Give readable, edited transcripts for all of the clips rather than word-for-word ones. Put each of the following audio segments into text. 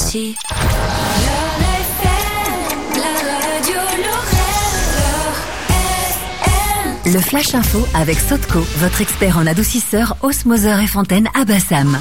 aussi. Le Flash Info avec Sotco, votre expert en adoucisseur, osmoseur et fontaine à Bassam.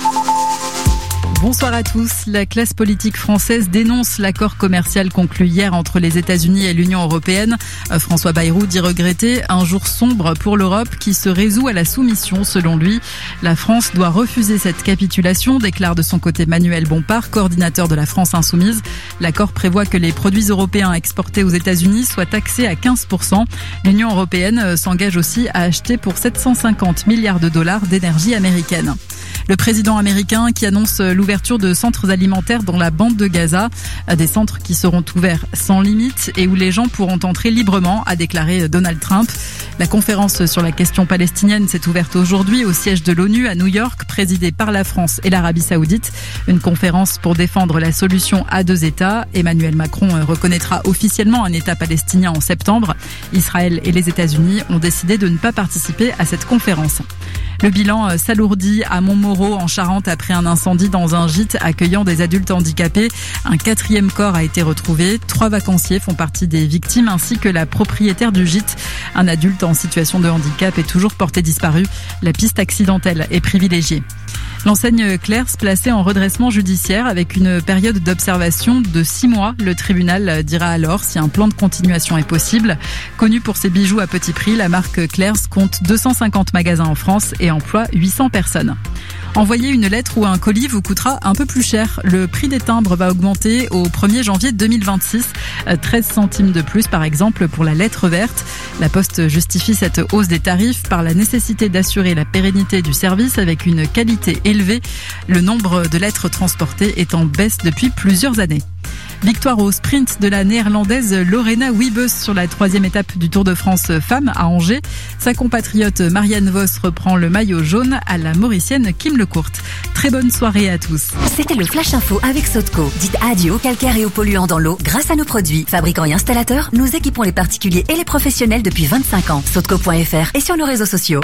Bonsoir à tous. La classe politique française dénonce l'accord commercial conclu hier entre les États-Unis et l'Union européenne. François Bayrou dit regretter un jour sombre pour l'Europe qui se résout à la soumission selon lui. La France doit refuser cette capitulation, déclare de son côté Manuel Bompard, coordinateur de la France Insoumise. L'accord prévoit que les produits européens exportés aux États-Unis soient taxés à 15%. L'Union européenne s'engage aussi à acheter pour 750 milliards de dollars d'énergie américaine. Le président américain qui annonce l'ouverture de centres alimentaires dans la bande de Gaza, des centres qui seront ouverts sans limite et où les gens pourront entrer librement, a déclaré Donald Trump. La conférence sur la question palestinienne s'est ouverte aujourd'hui au siège de l'ONU à New York, présidée par la France et l'Arabie Saoudite. Une conférence pour défendre la solution à deux États. Emmanuel Macron reconnaîtra officiellement un État palestinien en septembre. Israël et les États-Unis ont décidé de ne pas participer à cette conférence. Le bilan s'alourdit à Montmoreau en Charente après un incendie dans un gîte accueillant des adultes handicapés. Un 4e corps a été retrouvé. 3 vacanciers font partie des victimes ainsi que la propriétaire du gîte. Un adulte en situation de handicap est toujours porté disparu. La piste accidentelle est privilégiée. L'enseigne Claire's placée en redressement judiciaire avec une période d'observation de 6 mois. Le tribunal dira alors si un plan de continuation est possible. Connue pour ses bijoux à petit prix, la marque Claire's compte 250 magasins en France et emploie 800 personnes. Envoyer une lettre ou un colis vous coûtera un peu plus cher. Le prix des timbres va augmenter au 1er janvier 2026. 13 centimes de plus, par exemple, pour la lettre verte. La Poste justifie cette hausse des tarifs par la nécessité d'assurer la pérennité du service avec une qualité élevée. Le nombre de lettres transportées est en baisse depuis plusieurs années. Victoire au sprint de la néerlandaise Lorena Wiebes sur la 3e étape du Tour de France Femmes à Angers. Sa compatriote Marianne Vos reprend le maillot jaune à la mauricienne Kim Lecourt. Très bonne soirée à tous. C'était le Flash Info avec Sotco. Dites adieu aux calcaires et aux polluants dans l'eau grâce à nos produits. Fabricants et installateurs, nous équipons les particuliers et les professionnels depuis 25 ans. Sotco.fr et sur nos réseaux sociaux.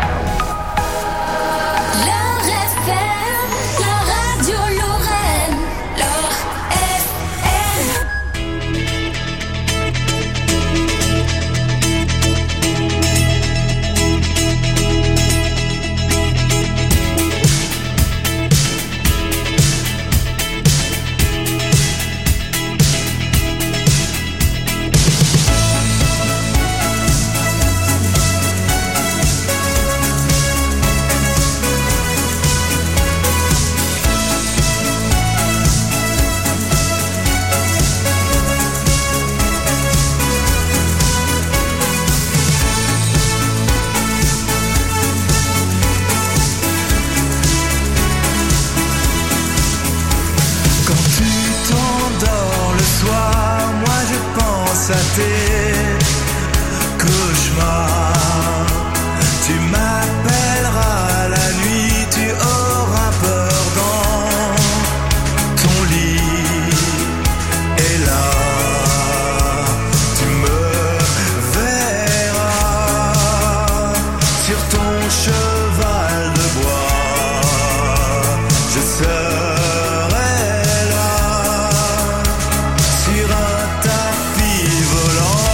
À tes cauchemars, tu m'appelleras la nuit, tu auras peur dans ton lit, et là, tu me verras sur ton cheval de bois, je serai là, sur un tapis volant.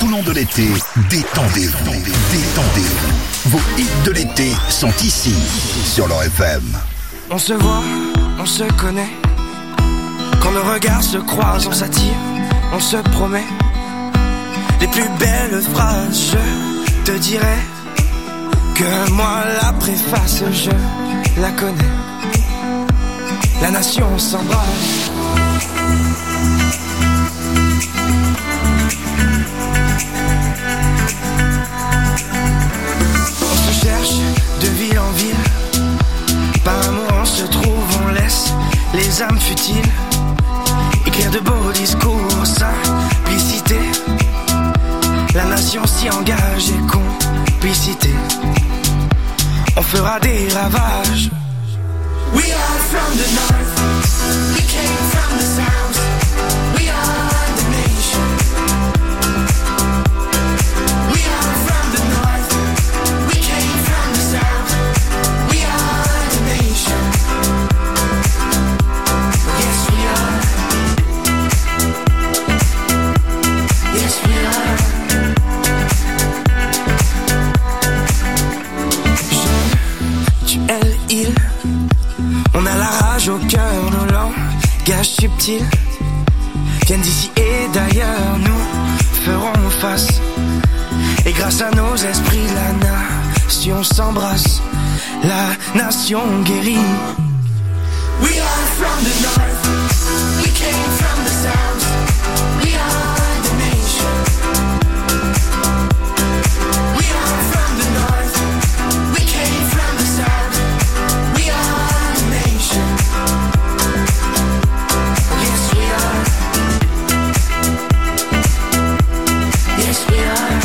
Tout au long de l'été, détendez-vous. Détendez-vous. Vos hits de l'été sont ici, sur leur FM. On se voit, on se connaît. Quand nos regards se croisent, on s'attire, on se promet. Les plus belles phrases, je te dirai que moi la préface, je la connais. La nation s'embrasse. On se cherche de ville en ville. Par amour on se trouve, on laisse les âmes futiles écrire de beaux discours, simplicité. La nation s'y engage et complicité. On fera des ravages. We are from the north, we came from the south, we are the nation. We are from the north, we came from the south, we are the nation. Yes we are, yes we are. Je, tu, elle, il. On a la rage au cœur, nos langages subtils viennent d'ici et d'ailleurs, nous ferons face. Et grâce à nos esprits, la nation s'embrasse, la nation guérit. We are from the north, we came from the south, we are the nation. We are from the north, we came from the south, we are the nation. Yes we are, yes we are.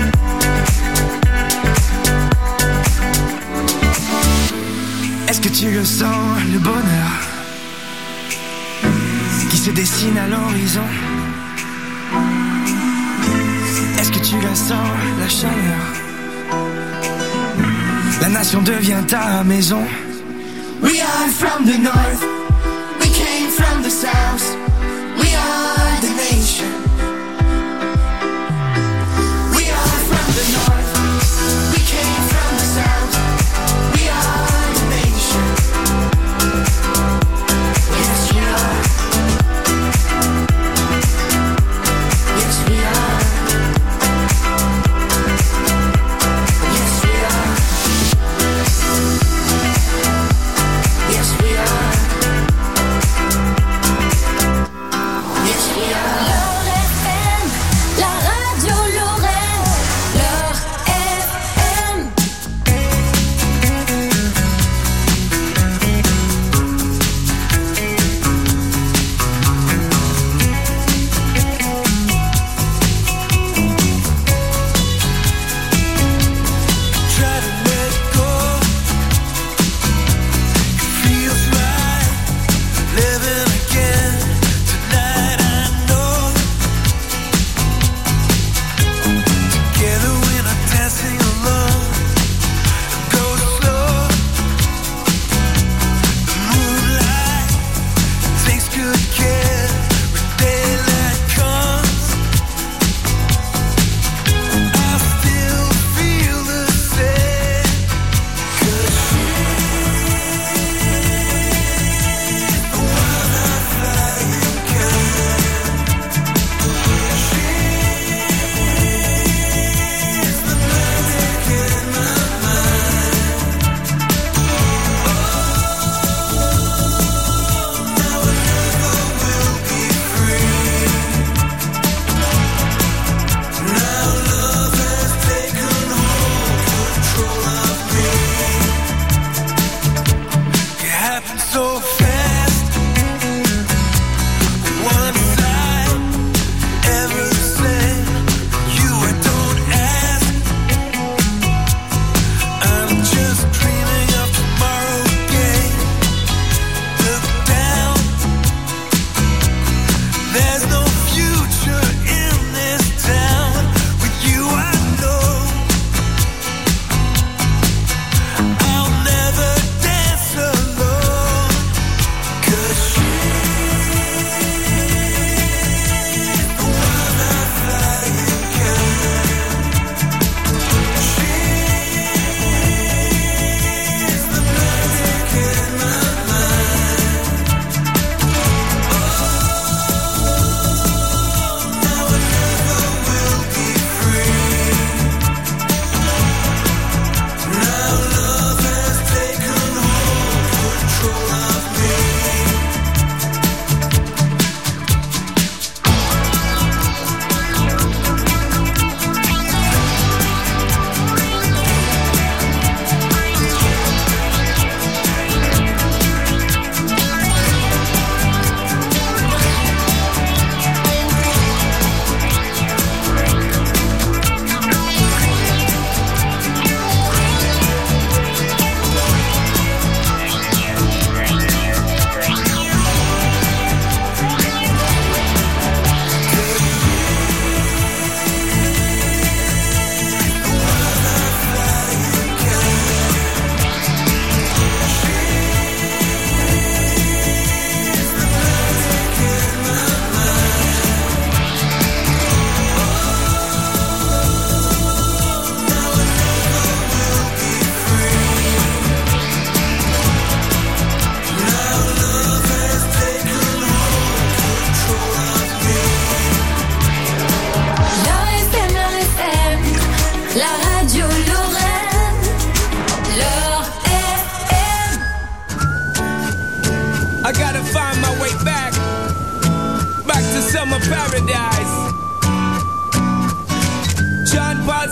Est-ce que tu le sens, le bonheur qui se dessine à l'horizon? Est-ce que tu la sens, la chaleur? La nation devient ta maison. We are from the north, we came from the south, we are the nation. We are from the north, we came from the south, we are the nation. Yes we are, yes we are, yes we are, yes we are.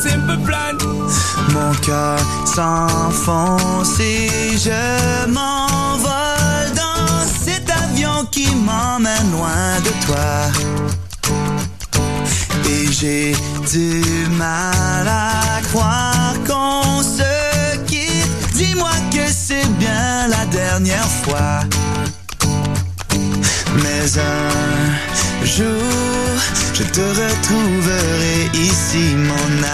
simple plan. Mon cœur s'enfonce et je m'envole dans cet avion qui m'emmène loin de toi. Et j'ai du mal à croire qu'on se quitte. Dis-moi que c'est bien la dernière fois. Mais un jour, je te retrouverai ici, mon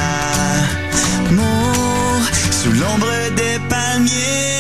amour, sous l'ombre des palmiers.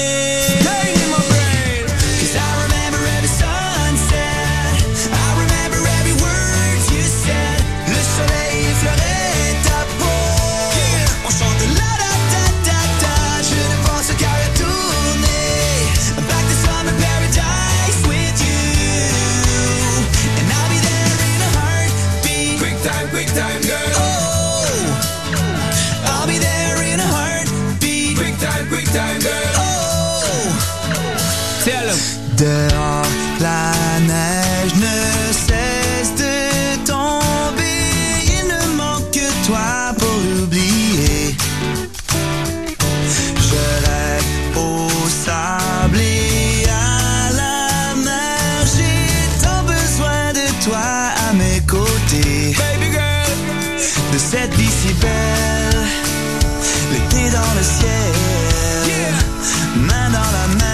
Dehors, la neige ne cesse de tomber. Il ne manque que toi pour l'oublier. Je rêve au sable et à la mer. J'ai tant besoin de toi à mes côtés. Baby girl, de cette vie si belle, l'été dans le ciel, main dans la main.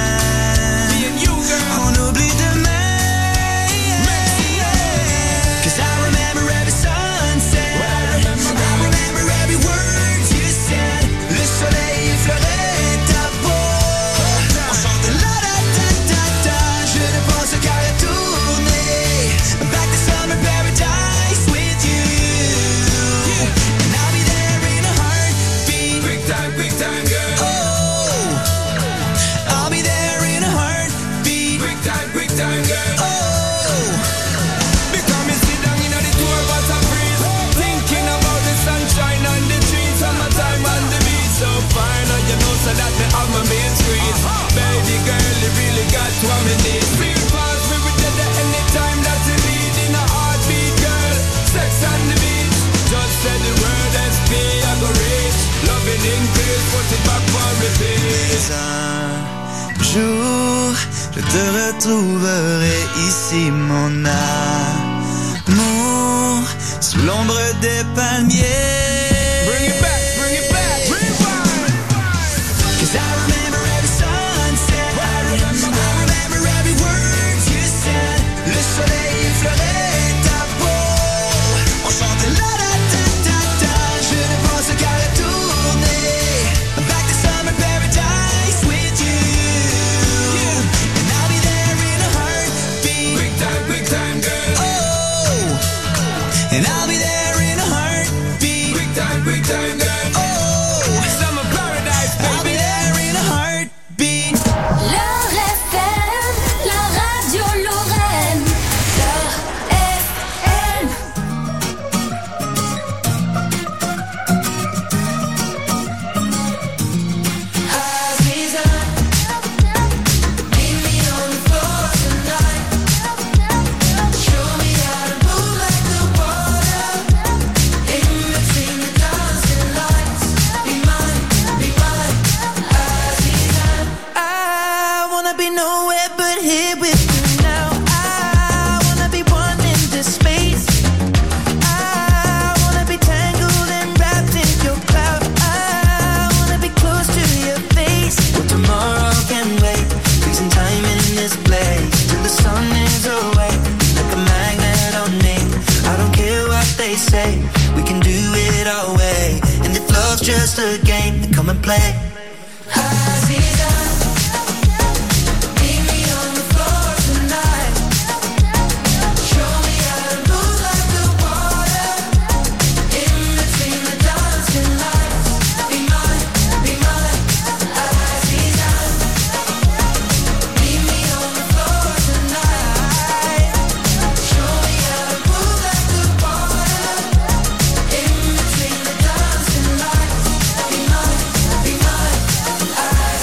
Un jour, je te retrouverai ici, mon amour, sous l'ombre des palmiers. Bring it back, rewind. 'Cause I remember every sunset, I remember every word you said. Le soleil effleurait ta peau, on chantait la da da da da. Je ne pense qu'à retourner back to summer paradise with you. And I'll be there in a heartbeat. Quick time, girl. Oh, and I'll be there in a heartbeat. Quick time, girl. Oh, summer paradise, baby. I'll be there in a heartbeat. Leur FM, la radio Lorraine. Leur FM. Aziza, meet me on the floor tonight. Show me how to move like the water. In between the dancing lights. Be mine, Aziza. I wanna be nowhere but here with you now. I wanna be one in this space. I wanna be tangled and wrapped in your cloud. I wanna be close to your face. Well, tomorrow can wait. Freezing time in this place till the sun is away. Like a magnet on me. I don't care what they say. We can do it our way. And if love's just a game, then come and play. Aziza, meet me on the floor tonight. Show me how to move like the water. In between the dancing lights. Be mine, Aziza. Meet me on the floor tonight. Show me how to move like the water. In between the dancing lights. Be mine, Aziza.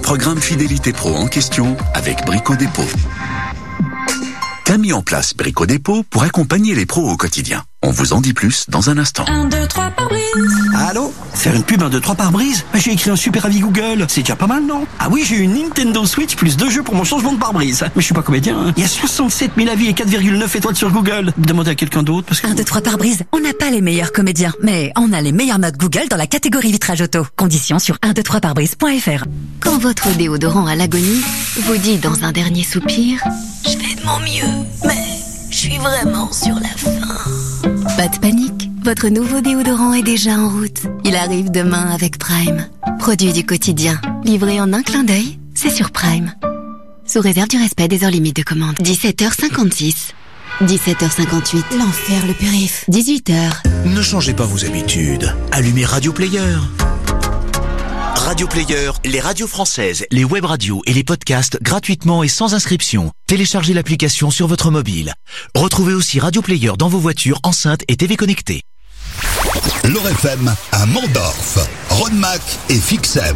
programme Fidélité Pro en question avec Brico Dépôt. Qu'a mis en place Brico Dépôt pour accompagner les pros au quotidien? On vous en dit plus dans un instant. 1, 2, 3 par brise. Allô? Faire une pub 1, 2, 3 par brise? J'ai écrit un super avis Google. C'est déjà pas mal, non? Ah oui, j'ai une Nintendo Switch plus 2 jeux pour mon changement de pare-brise. Mais je suis pas comédien, hein. Il y a 67 000 avis et 4,9 étoiles sur Google. Demandez à quelqu'un d'autre parce que... 1, 2, 3 par brise. On n'a pas les meilleurs comédiens, mais on a les meilleures notes Google dans la catégorie vitrage auto. Conditions sur 123parbrise.fr. Quand votre déodorant à l'agonie vous dit dans un dernier soupir « Je fais de mon mieux, mais je suis vraiment sur la fin ». Pas de panique, votre nouveau déodorant est déjà en route. Il arrive demain avec Prime. Produit du quotidien, livré en un clin d'œil, c'est sur Prime. Sous réserve du respect des heures limites de commande. 17h56. 17h58. L'enfer le périph'. 18h. Ne changez pas vos habitudes. Allumez Radio Player. Radio Player, les radios françaises, les web radios et les podcasts gratuitement et sans inscription. Téléchargez l'application sur votre mobile. Retrouvez aussi Radio Player dans vos voitures, enceintes et TV connectées. L'Or FM à Mondorf, Rodemack et Fixem.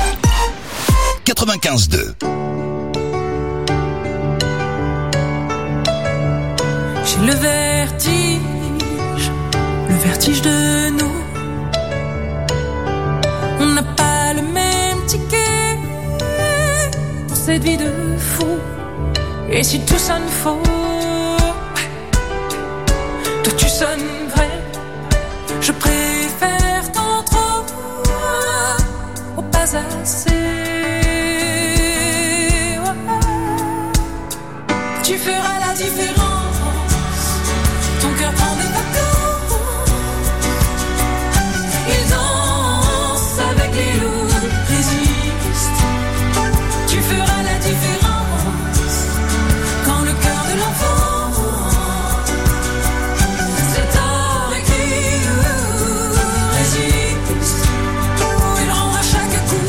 95.2. J'ai le vertige de nous. On n'a pas le même ticket pour cette vie de fou. Et si tout sonne faux, toi tu sonnes vrai. Je préfère tant trop au pas assez. Tu feras la différence. Ton cœur prend des vacances. Il danse avec les loups. Résiste. Tu feras la différence. Quand le cœur de l'enfant c'est tort et qui résiste. Il rend à chaque coup.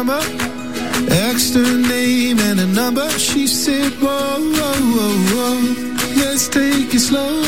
summer. Asked her name and a number. She said, whoa, whoa, whoa, whoa. Let's take it slow.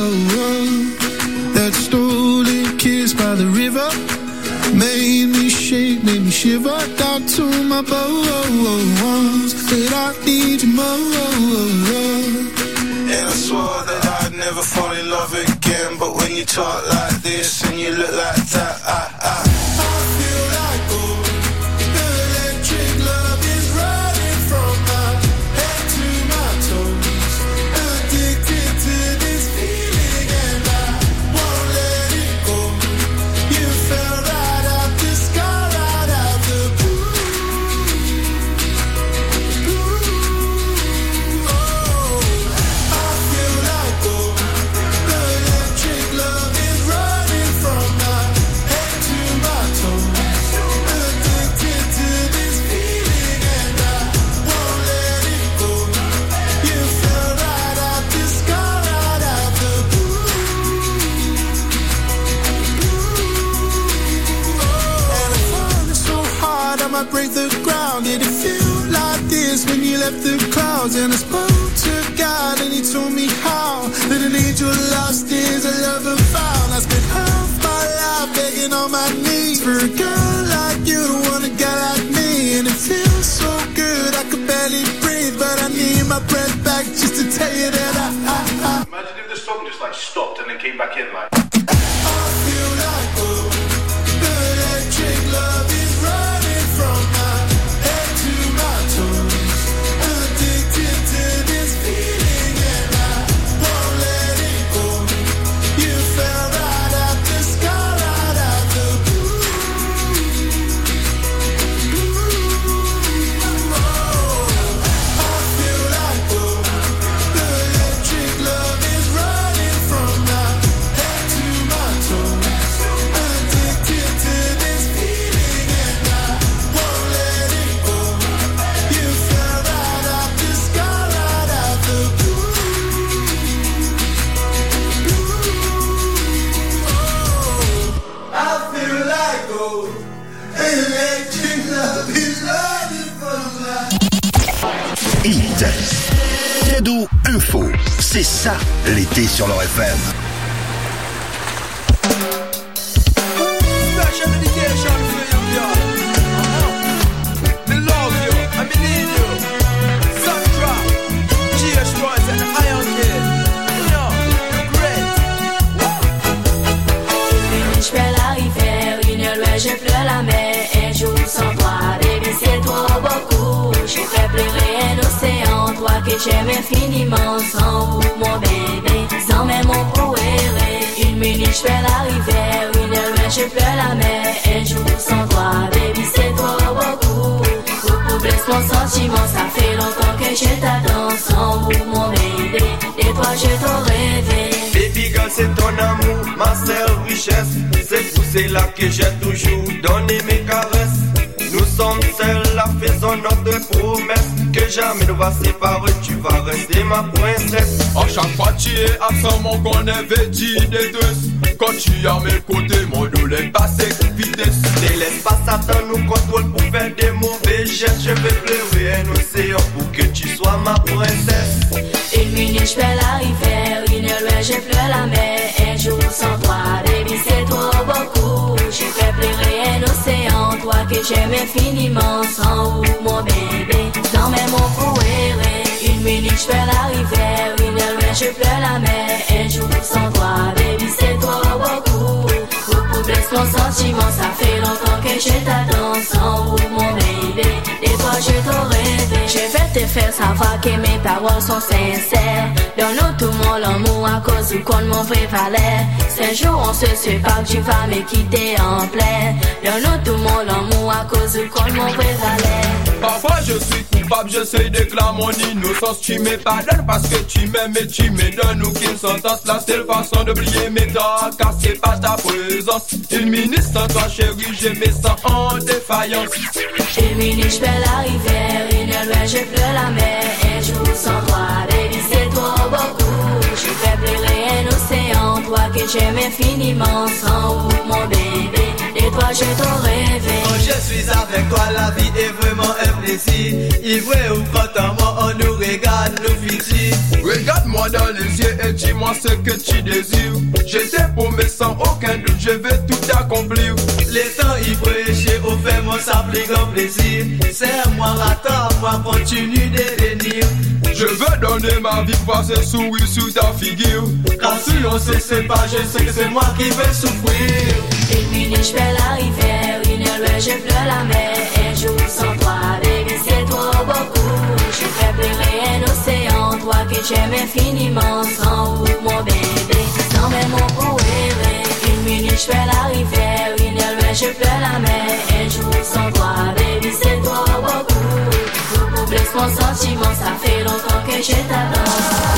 That stolen kiss by the river made me shake, made me shiver. Down to my bones. Said I need you more. And I swore that I'd never fall in love again. But when you talk like this and you look like that, I feel like gold. The electric love is running from my head to my toes. Addicted to this feeling and I won't let it go. You fell right out the sky, right out the blue. I break the ground. Did it feel like this when you left the clouds? And I spoke to God and he told me how that an angel lost is a lover found. I spent half my life begging on my knees for a girl like you to want a guy like me. And it feels so good I could barely breathe, but I need my breath back just to tell you that I Imagine if the song just like stopped and then came back in like I feel like gold. The electric love is running from my head to my toes. Addicted to this feeling and I won't let it go. You fell right out the sky, right out the blue. I feel like gold. The electric love is running from my head to my toes. Addicted to this feeling and I won't let it go. You fell right out the sky, right out the blue. I feel like gold. Electric love is running from my Hit, cadeau, info, c'est ça l'été sur leur FM. Special dedication for you, girl. Me love you, I need you. Sandra, GS Royce and the Iron Kid. You know, you're great. Je fais la rivière, une loi, je pleure la mer. Un jour sans toi, baby, c'est trop beaucoup. Je fais pleurer un océan, toi que j'aime infiniment. Sans vous, mon bébé, sans même mon poéré. Une minute, je fais la rivière, une loi, je pleure la mer. Un jour sans toi, baby, c'est trop beaucoup. Vous blesse mon sentiment, ça fait longtemps que je t'attends. Sans vous, mon bébé, et toi, je t'aurais rêvé. Baby girl, c'est ton amour, ma seule richesse. C'est pour cela que j'ai toujours donné mes caresses. Nous sommes seuls, la faisons notre promesse. Que jamais nous va séparer, tu vas rester ma princesse. À chaque fois tu es absent, mon qu'on avait dit des deux. Quand tu es à mes côtés, mon douleur passe avec vitesse. Ne laisse pas Satan nous contrôle pour faire des mauvais gestes. Je vais pleurer un océan pour que tu sois ma princesse. Une minute, je fais la rivière, une loi, je pleure la mer. Un jour sans toi, baby, c'est trop beaucoup. Je fais pleurer un océan, toi que j'aime infiniment. Sans vous, mon bébé, sans même mon poéré. Une minute, je fais la rivière, une loi, je pleure la mer. Un jour sans toi, baby, c'est trop beaucoup. Vous blesse mon sentiment, ça fait longtemps que je t'attends. Sans vous, mon bébé, et toi, je t'aurais rêvé. Je vais te faire savoir que mes paroles sont sincères. Donne-nous tout mon amour à cause du compte mon vrai valeur. Si un jour on se sépare, tu vas me quitter en plein. Donne-nous tout mon amour à cause du compte mon vrai valeur. Parfois je suis coupable, je sais déclare mon innocence. Tu me pardonnes parce que tu m'aimes et tu me donnes aucune sentence. La seule façon d'oublier mes torts, car c'est pas ta présence. Une minute sans toi chérie, je me sens en défaillance. Une minute, je fais la rivière, une loi, je pleure la mer. Un jour sans toi, baby, c'est trop beaucoup. Je fais pleurer un océan, toi que j'aime infiniment. Sans vous, mon bébé, et toi je t'aurais rêvé. Quand je suis avec toi, la vie est vraiment un plaisir. Ivré ou contentement, on nous regarde, nous fixer. Regarde-moi dans les yeux et dis-moi ce que tu désires. Je t'ai promis sans aucun doute, je vais tout accomplir. Les temps ivrés, j'ai offert mon ça plus grand plaisir. Serre-moi, attends-moi, continue de venir. Je veux donner ma vie, passer sourire sur ta figure. Car si on se sépare, je sais que c'est moi qui vais souffrir. Une minute je fais la rivière, une heure je pleure la mer. Un jour sans toi, baby c'est trop beaucoup. Je fais pleurer un océan, toi que j'aime infiniment. Sans où mon bébé, sans même mon pouvoir. Une minute je fais la rivière, une heure je pleure la mer. Un jour sans toi, baby c'est trop beaucoup. Pour blesser mon sentiment, ça fait longtemps que je t'attends.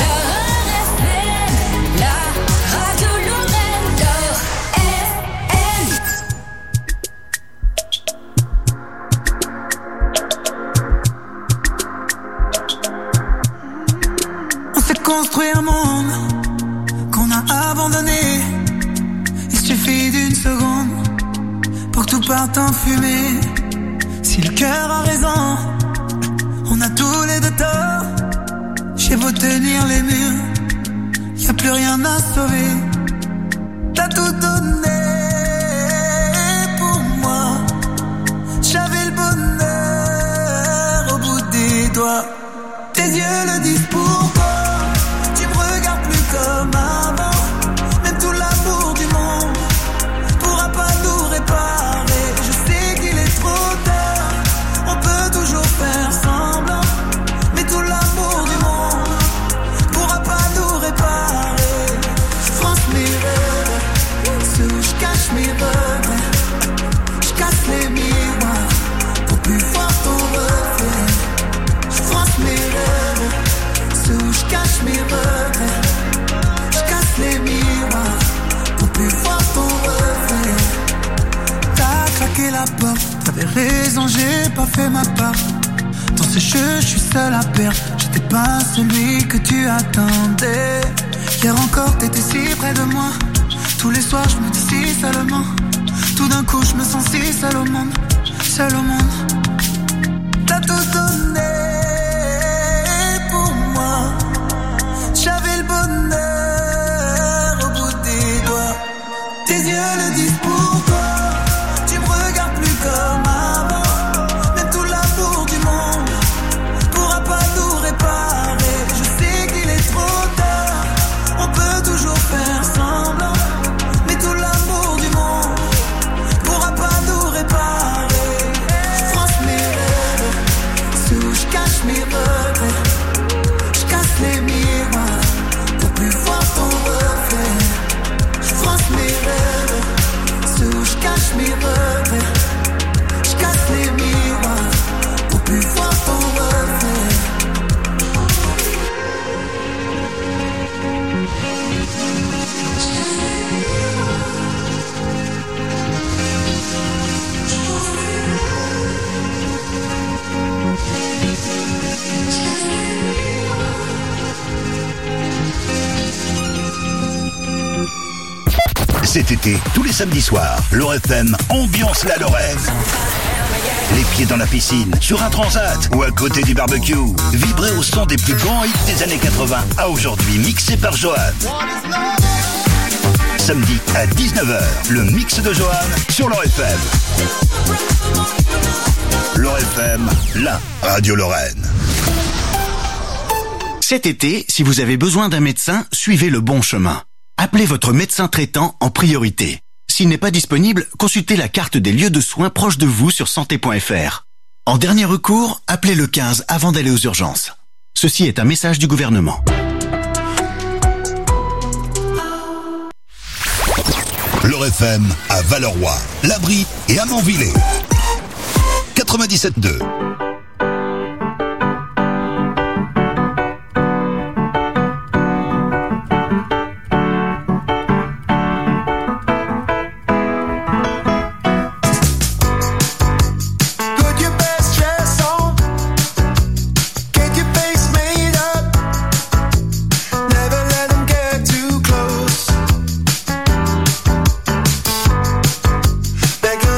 Construire un monde qu'on a abandonné. Il suffit d'une seconde pour que tout parte en fumée. Si le cœur a raison, on a tous les deux tort. J'ai beau tenir les murs, y a plus rien à sauver. T'as tout donné pour moi. J'avais le bonheur au bout des doigts. Tes yeux le disent pourquoi. Comme avant, même tout l'amour du monde pourra pas nous réparer. Je sais qu'il est trop tard, on peut toujours faire semblant, mais tout l'amour du monde pourra pas nous réparer. Je France mes rêves, ceux où je cache mes regrets. Je casse les miroirs pour plus voir ton reflet. Je France mes rêves, ceux où je cache mes regrets. Les miroirs pour plus voir ton reflet. T'as claqué la porte, t'avais raison, j'ai pas fait ma part. Dans ce jeu, je suis seul à perdre. J'étais pas celui que tu attendais. Hier encore, t'étais si près de moi. Tous les soirs, je me dis si seulement. Tout d'un coup, je me sens si seul au monde. Seul au monde. T'as tout donné pour moi. J'avais le bonheur. Tes yeux le disent pourquoi. Tu me regardes plus comme avant. Même tout l'amour du monde pourra pas nous réparer. Je sais qu'il est trop tard, on peut toujours faire semblant, mais tout l'amour du monde pourra pas nous réparer. Je France mes rêves, ceux où je cache mes regrets. Je casse les miroirs pour plus voir ton reflet. Mes rêves, ceux où je cache mes regrets. Je casse les miroirs pour plus voir ton reflet. Cet été, tous les samedis soirs, Lorraine FM ambiance la Lorraine. Les pieds dans la piscine, sur un transat ou à côté du barbecue. Vibrez au son des plus grands hits des années 80 à aujourd'hui, mixé par Johan. Samedi à 19h, le mix de Johan sur Lorraine FM. Lorraine FM, la radio Lorraine. Cet été, si vous avez besoin d'un médecin, suivez le bon chemin. Appelez votre médecin traitant en priorité. S'il n'est pas disponible, consultez la carte des lieux de soins proches de vous sur santé.fr. En dernier recours, appelez le 15 avant d'aller aux urgences. Ceci est un message du gouvernement. Lorraine FM à Valleroy, Labri et à Manvillers. 97.2. They're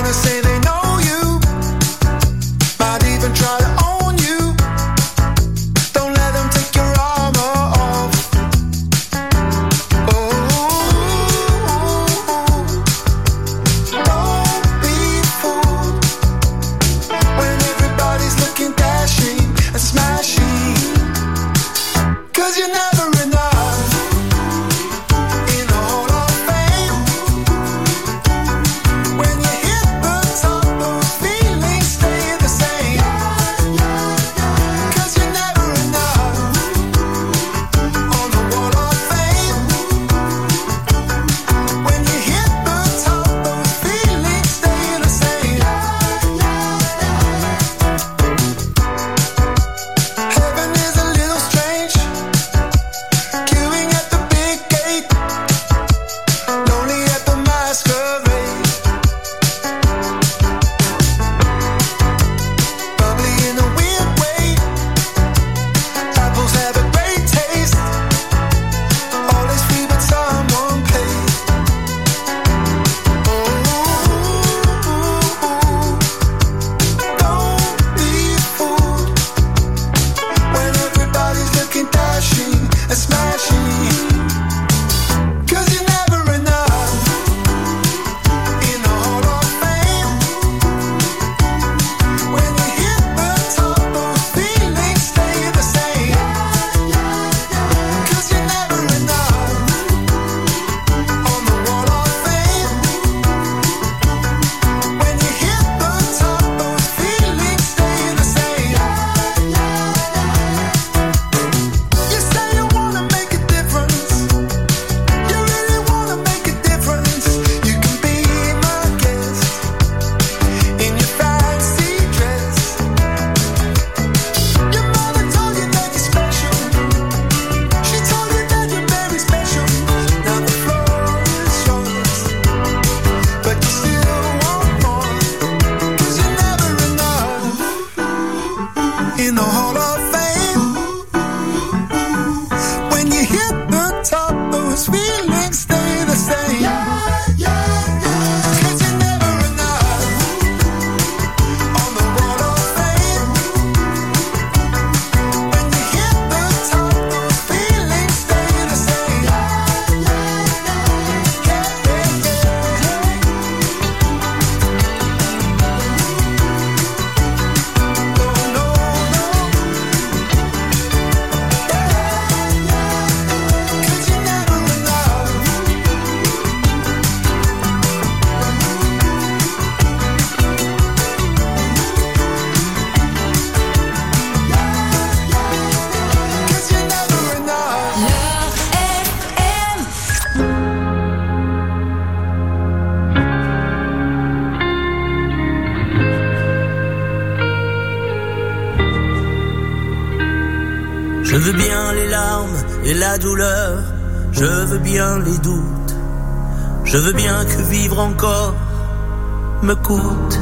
Je veux bien les larmes et la douleur, je veux bien les doutes, je veux bien que vivre encore me coûte.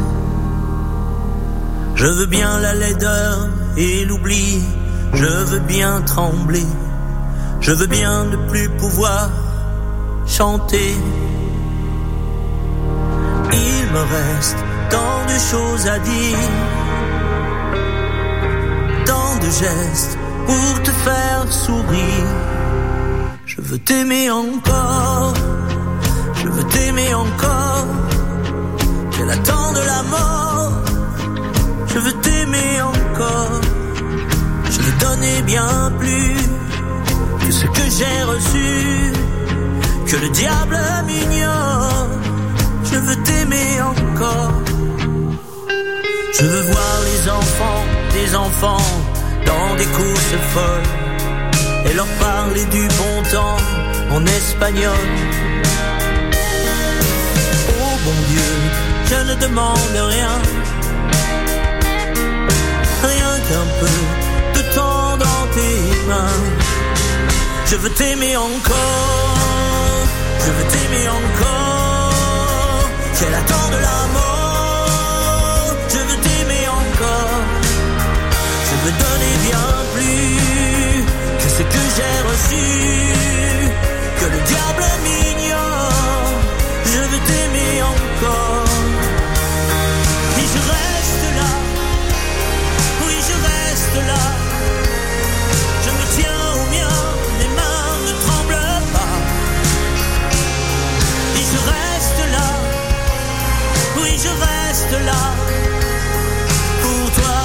Je veux bien la laideur et l'oubli, je veux bien trembler, je veux bien ne plus pouvoir chanter. Il me reste tant de choses à dire, tant de gestes pour te faire sourire. Je veux t'aimer encore, je veux t'aimer encore. Qu'elle attend de la mort, je veux t'aimer encore. Je veux donner bien plus que ce que j'ai reçu, que le diable m'ignore. Je veux t'aimer encore. Je veux voir les enfants, des enfants dans des courses folles et leur parler du bon temps en espagnol. Oh bon Dieu, je ne demande rien, rien qu'un peu de temps dans tes mains. Je veux t'aimer encore, je veux t'aimer encore. Qu'elle attend de la mort, je veux t'aimer encore. Je veux donner bien plus que ce que j'ai reçu, que le diable m'ignore. Je veux t'aimer encore. Et je reste là, oui je reste là. Je me tiens au mien, les mains ne tremblent pas. Et je reste là, oui je reste là pour toi.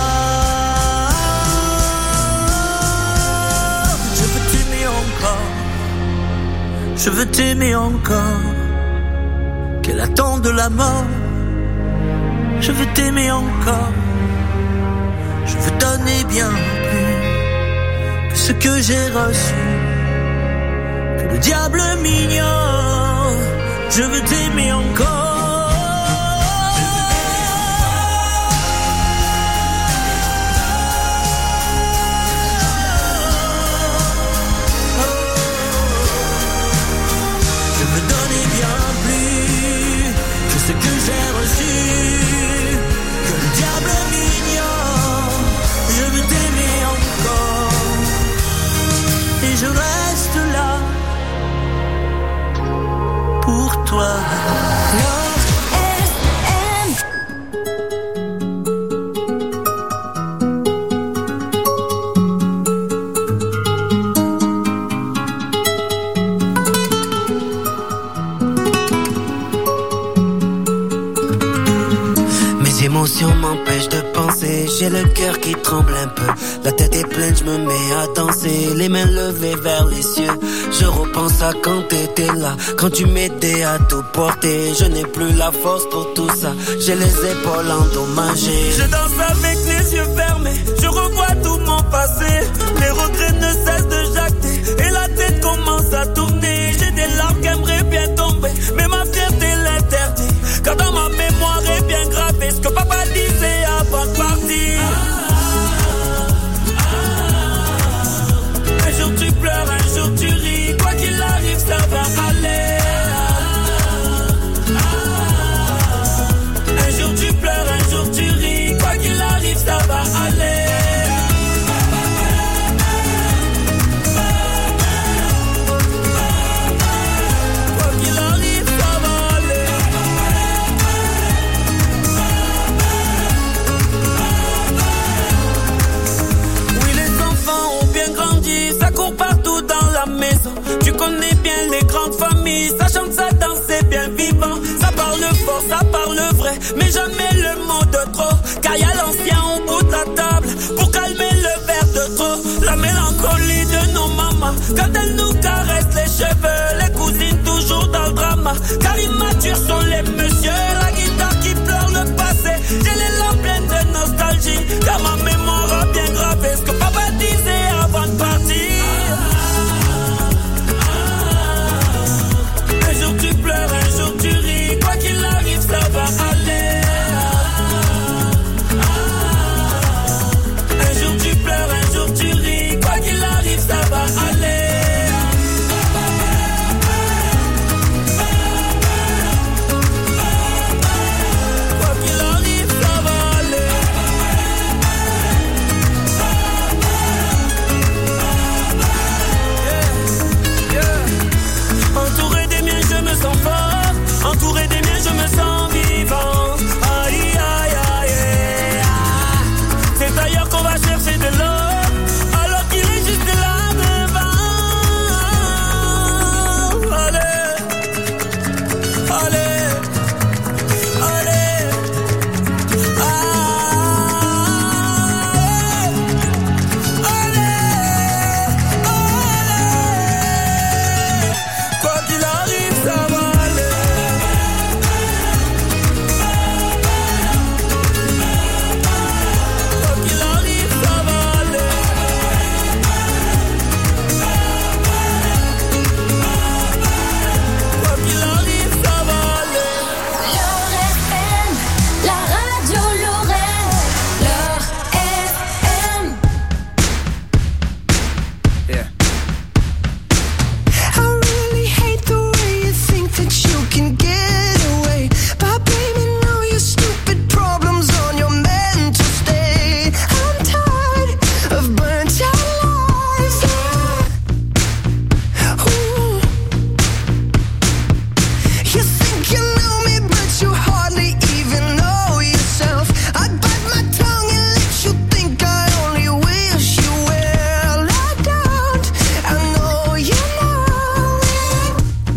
Je veux t'aimer encore, je veux t'aimer encore. Qu'elle attend de la mort, je veux t'aimer encore. Je veux donner bien plus que ce que j'ai reçu, que le diable m'ignore. Je veux t'aimer encore. Ce que j'ai reçu, que le diable m'ignore. Je veux t'aimer encore. Et je reste là pour toi. L'émotion m'empêche de penser, j'ai le cœur qui tremble un peu. La tête est pleine, je me mets à danser, les mains levées vers les cieux. Je repense à quand t'étais là, quand tu m'aidais à tout porter. Je n'ai plus la force pour tout ça, j'ai les épaules endommagées. Je danse avec les yeux fermés, je revois tout mon passé. Les regrets ne cessent de jacter, et la tête commence à tourner. J'ai des larmes qui aimeraient bien tomber, mais ma fierté l'interdit. Car dans ma mémoire est bien gravé ce que papa disait avant de partir. Un jour tu pleures, un jour tu ris. Quoi qu'il arrive, ça va aller. Un jour tu pleures, un jour tu ris. Quoi qu'il arrive, ça va aller. Partout dans la maison, tu connais bien les grandes familles. Ça chante, ça danse, c'est bien vivant. Ça parle fort, ça parle vrai, mais jamais le mot de trop. Car y a l'ancien au bout de la table pour calmer le verre de trop. La mélancolie de nos mamans quand elles nous caressent les cheveux. Les cousines toujours dans le drama, car immatures sont les messieurs. La guitare qui pleure le passé, j'ai les larmes pleines de nostalgie. Car ma mémoire a bien gravé ce que papa disait avant de partir. Un jour tu pleures, un jour tu ris. Quoi qu'il arrive, ça va aller. chercher de l'or alors qu'il est juste là devant. Allez, allez, allez, quoi qu'il arrive, ça va aller. Quoi qu'il arrive, ça va aller. Quoi qu'il arrive, ça va aller. Leur FM, la radio Lorraine. Leur FM. I really hate the way you think that you can get away by blaming all your stupid problems on your mental state. I'm tired of burnt out lives. Ooh. You think you know me, but you hardly even know yourself. I'd bite my tongue and let you think I only wish you well. I don't. I know you know it.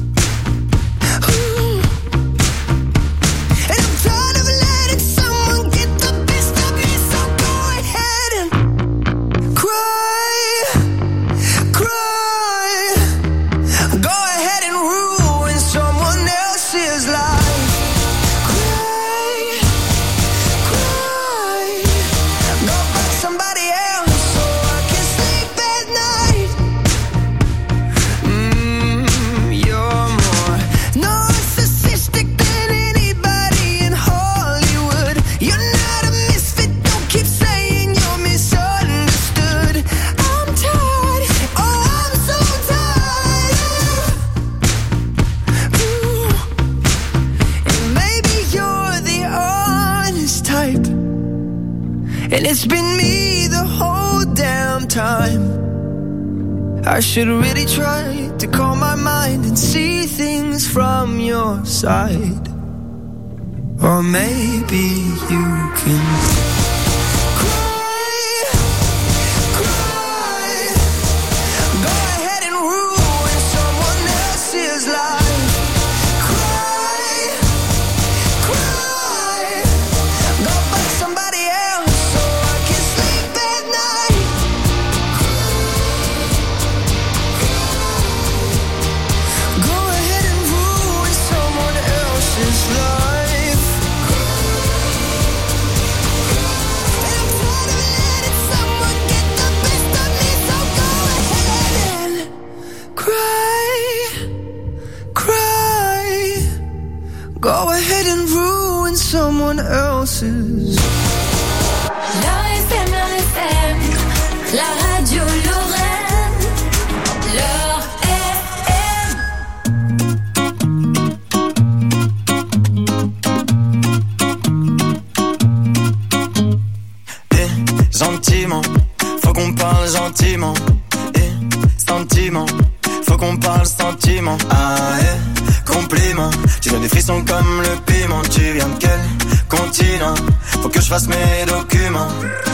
Ooh. And I'm tired of letting someone get the best of me, so go ahead and cry, cry. Go ahead and ruin someone else's life. Cry, cry. Go find somebody else so I can sleep at night. You're more narcissistic than anybody in Hollywood. You're not a misfit, don't keep saying you're misunderstood. I'm tired, oh I'm so tired. Ooh. And maybe you're the honest type, and it's been me the whole damn time. I should really try to calm my mind and see things from your side. Or maybe you can cry, cry. Go ahead and ruin someone else's life. Cry, cry. Go find somebody else so I can sleep at night. Go ahead and ruin someone else's life. And I'm tired of letting someone get the best of me, so go ahead and cry, cry. Go ahead and ruin someone else's. Leur FM, la radio Lorraine. Leur FM. Gentiment, faut qu'on parle gentiment. Sentiment, faut qu'on parle sentiment. Ah, compliment, tu donnes des frissons comme le piment. Tu viens de quel continent? Faut que je fasse mes documents.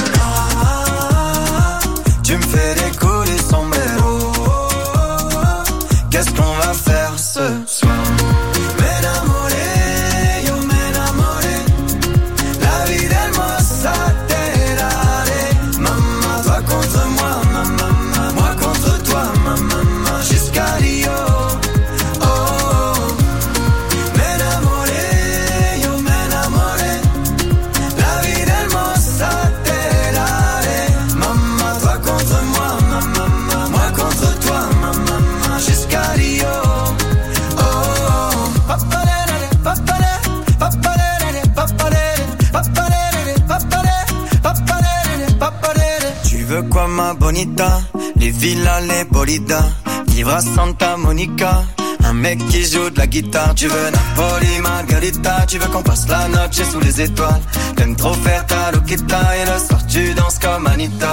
Tu me fais des coups du sombrero. Qu'est-ce qu'on va faire ce soir? M'enamoré, yo m'enamoré. La vie hermosa te daré. Maman, toi contre moi, maman, moi contre toi, maman, jusqu'à Rio. Oh, oh. M'enamoré, yo m'enamoré. La vie hermosa te daré. Maman, toi contre moi, maman, moi contre toi, maman, jusqu'à Rio. Oh, oh. Papalere, papalere, papalere, papalere, papalere, papalere, papalere, papalere. Tu veux quoi ma bonita? Les villas, les bolidas, vivre à Santa Monica. Un mec qui joue de la guitare. Tu veux Napoli, Margarita. Tu veux qu'on passe la noche sous les étoiles. T'aimes trop faire ta loquita. Et le soir tu danses comme Anita.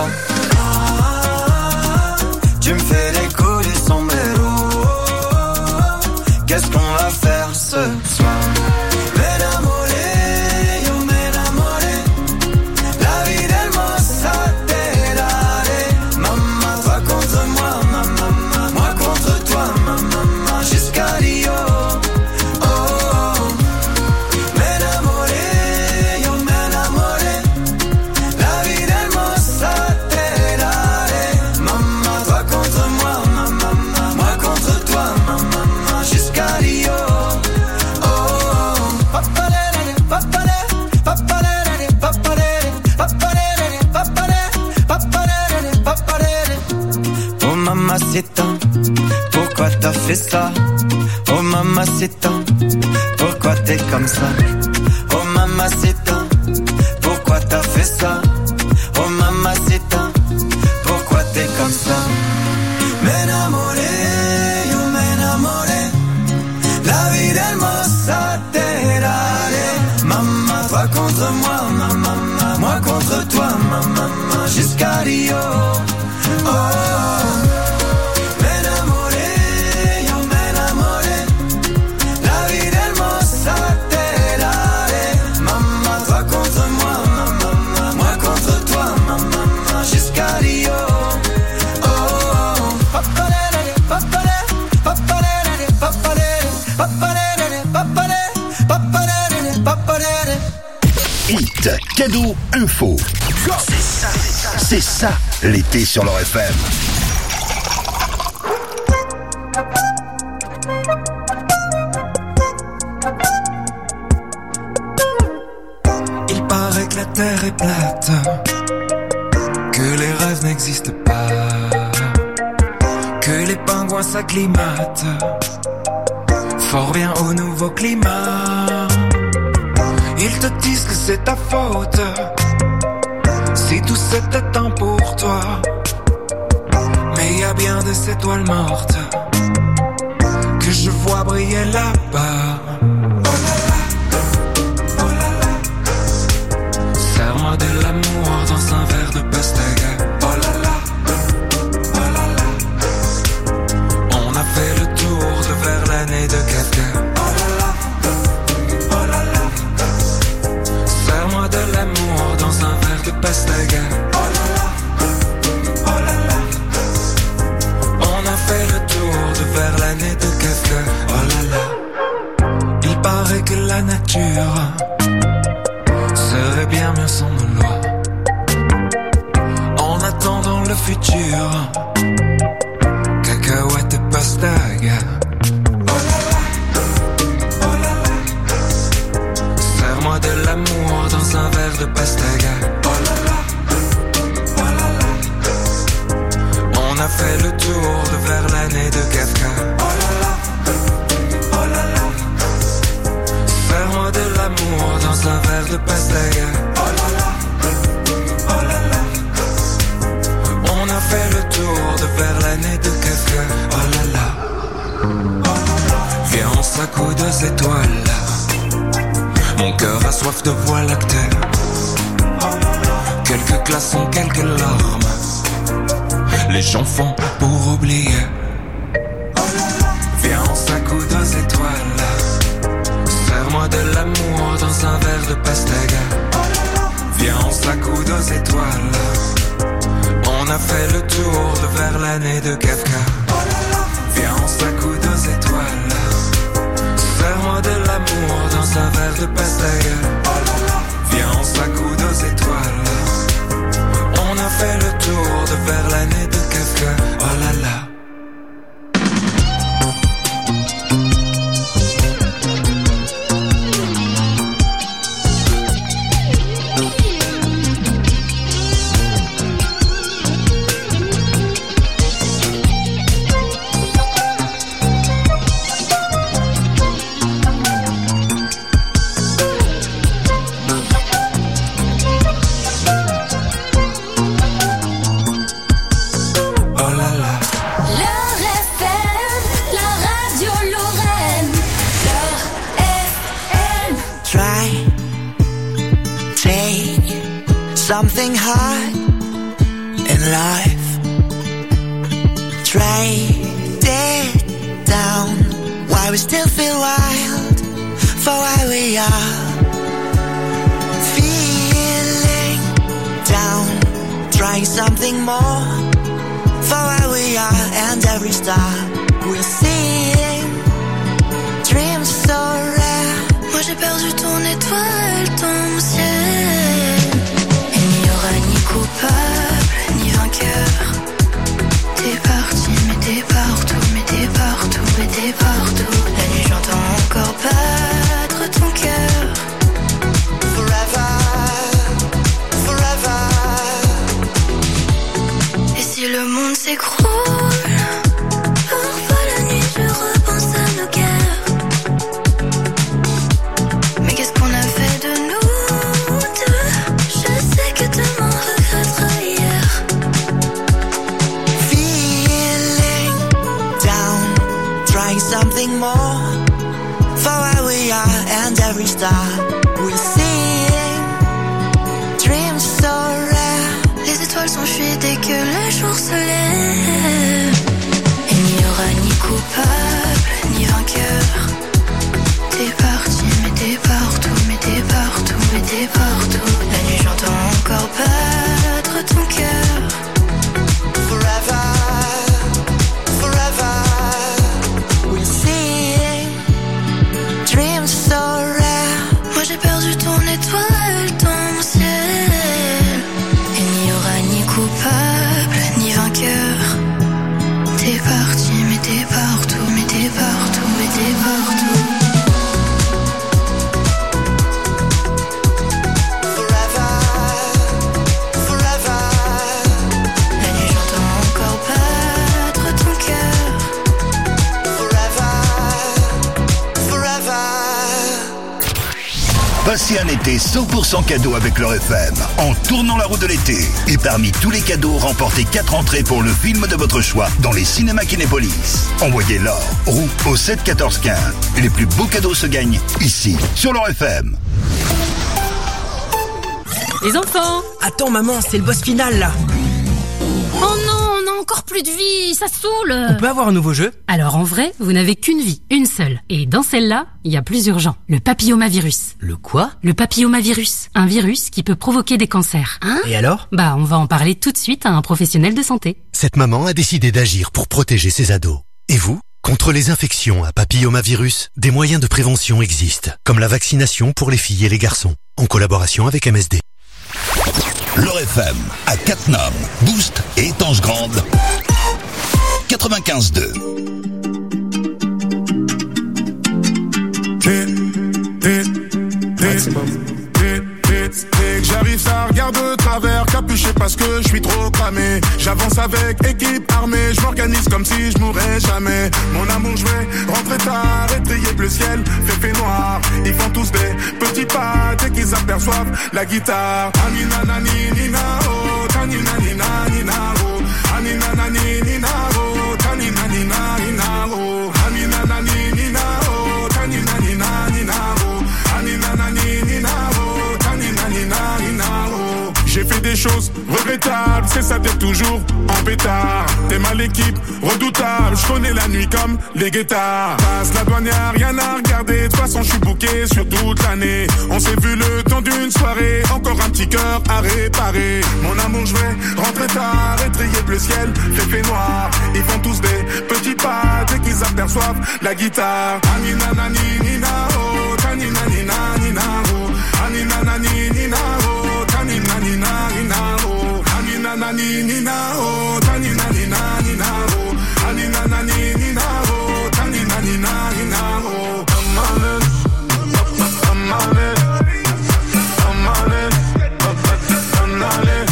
Tu me fais des coups du sombrero. Qu'est-ce qu'on va faire ce soir? M'enamoré, yo m'enamoré. La vie hermosa te mamacita, pourquoi t'as fait ça? Oh mamacita, pourquoi t'es comme ça? Oh mamacita, pourquoi t'as fait ça? Oh mamacita, pourquoi t'es comme ça? M'enamoré, yo m'enamoré, la vida hermosa te daré. Maman, toi contre moi, maman, moi contre toi, maman, jusqu'à Rio. Oh, m'enamoré, yo m'enamoré, la vida hermosa te daré. Maman, toi contre moi, maman, moi contre toi, maman, jusqu'à Rio. Hit, cadeau, info. C'est ça, l'été sur leur FM. Il paraît que la terre est plate, que les rêves n'existent pas, que les pingouins s'acclimatent fort bien au nouveau climat. Ils te disent que c'est ta faute si tout c'était un pour toi. Mais y a bien des étoiles mortes que je vois briller là-bas. Serre-moi de l'amour dans un verre de pastèque. Oh là là, oh là là. On a fait le tour de Verlaine de Kafka. Oh là là, oh là là. Serre-moi de l'amour dans un verre de pastèque. Oh là là, oh là là. On a fait le tour de Verlaine et de Kafka. Oh là là. Il paraît que la nature serait bien mieux sans nos lois. En attendant le futur, cacahuètes et pastèque. Oh là là, oh là là. Serre-moi de l'amour dans un verre de pastèque. Oh là là, oh là là. On a fait le tour de Verlaine et de Kafka. Oh là là, oh là là. Serre-moi de l'amour dans un verre de pastèque. Oh là là, oh là là. On a fait le tour de Verlaine et de Kafka. Oh là là, oh là là. Viens, on s'accoude aux étoiles. Mon cœur a soif de voie lactée. Quelques glaçons, quelques larmes. Les gens font pour oublier. Viens, on s'accoude aux étoiles. Serre-moi de l'amour dans un verre de pastèque. Viens, on s'accoude aux étoiles. On a fait le tour de Verlaine et de Kafka. Viens, on s'accoude aux étoiles. Serre-moi de l'amour dans un verre de pastèque. Viens, on s'accoude aux étoiles. On a fait le tour de Verlaine et de Kafka. Oh là là. Something hard in life. Trade it down. Why we still feel wild for why we are. Feeling down. Trying something more for why we are. And every star we're seeing. Dreams so rare. Moi j'ai perdu ton étoile, ton ciel. Ni coupable, ni vainqueur. T'es parti, mais t'es partout, mais t'es partout, mais t'es partout. La nuit j'entends encore battre ton cœur. Forever, forever. Et si le monde s'écroule? stop. We're seeing dreams so rare. Les étoiles s'enfuient dès que le jour se lève. Il n'y aura ni coupable, ni vainqueur. T'es parti, mais t'es partout, mais t'es partout, mais t'es partout. La nuit j'entends encore battre ton cœur. Forever, forever. We're seeing dreams so rare. Moi j'ai perdu ton étoile, ton ciel. Il n'y aura ni coupable, ni vainqueur. T'es parti, mais t'es partout, mais t'es partout, mais t'es partout. Passez un été 100% cadeau avec leur FM, en tournant la roue de l'été. Et parmi tous les cadeaux, remportez 4 entrées pour le film de votre choix dans les cinémas Kinépolis. Envoyez l'or, roue au 7 14 15. Et les plus beaux cadeaux se gagnent ici, sur leur FM. Les enfants! Attends maman, c'est le boss final là. Oh non, on a encore plus de vie, ça saoule! On peut avoir un nouveau jeu? Alors en vrai, vous n'avez qu'une vie, une seule. Et dans celle-là, il y a plus urgent. Le papillomavirus. Le quoi? Le papillomavirus. Un virus qui peut provoquer des cancers. Hein? Et alors? Bah, on va en parler tout de suite à un professionnel de santé. Cette maman a décidé d'agir pour protéger ses ados. Et vous? Contre les infections à papillomavirus, des moyens de prévention existent, comme la vaccination pour les filles et les garçons, en collaboration avec MSD. Leur FM à Cattenom, Boost et Étanche Grande 95.2. J'arrive, ça regarde de travers, capuché parce que je suis trop cramé. J'avance avec équipe armée, je m'organise comme si je mourrais jamais. Mon amour, je vais rentrer tard, étrier bleu ciel, fait noir. Ils font tous des petits pas dès qu'ils aperçoivent la guitare. Anina nani nina oh, tanina nina nina oh, anina nani nina oh, tanina nina nina oh, anina nani nina oh, tanina nina nina oh, anina nani nina oh, tanina nina nina oh. J'ai fait des choses regrettables, c'est ça d'être toujours en pétard. T'es mal l'équipe, redoutable, je connais la nuit comme les guettards. Passe la douane, y'a rien à regarder, de toute façon je suis booké sur toute l'année. On s'est vu le temps d'une soirée, encore un petit cœur à réparer. Mon amour, je vais rentrer tard, étrier bleu ciel, fait noir. Ils font tous des petits pas dès qu'ils aperçoivent la guitare. Anina nani nina oh, tanina nina nina oh, anina nani nina oh, tanina nina nina oh, anina nani nina oh, tanina nina nina oh, anina nani nina oh, tanina nina nina oh. I'm on it, I'm on it, I'm on it, I'm on it,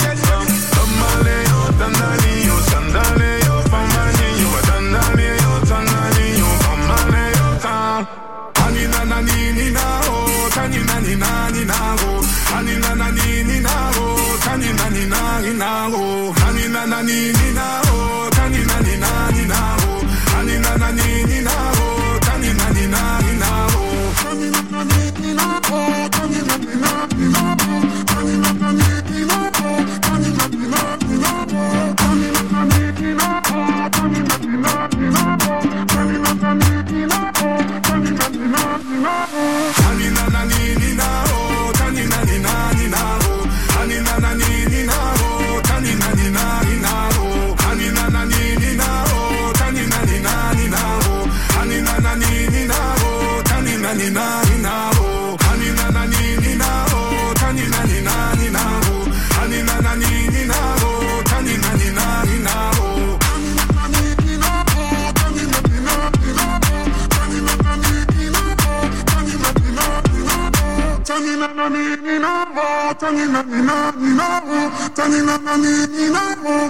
Tamale, oh Tanali, oh Sandale, oh Pamani, oh Tanale, oh Tanali, oh Pamale, oh Tan. Anina nani nina oh, tanina nina nina oh, anina nani nina oh, tanina nina nina oh, anina nani nina oh, tanina nina nina oh, anina nani nina oh, tanina nina nina oh, tanina nani nina oh, tanina nina nina oh, tanina nani nina oh, tanina nina nina oh, tanina nani nina oh, tanina nina nina oh, tanina nani nina oh, tanina nina nina oh, tanina nani nina oh, tanina nina nina oh, anina nani nina oh, tanina nina nina oh, anina nani nina oh, tanina nina nina oh, anina nani nina oh, tanina nina nina oh, anina nani nina oh, tanina nina nina oh, anina nani nina oh, tanina nina nina oh, anina nani nina oh, tanina nina nina oh, tanina nani nina oh, tanina nina nina oh, tanina nani nina oh, tanina nina nina oh, tanina nani nina oh,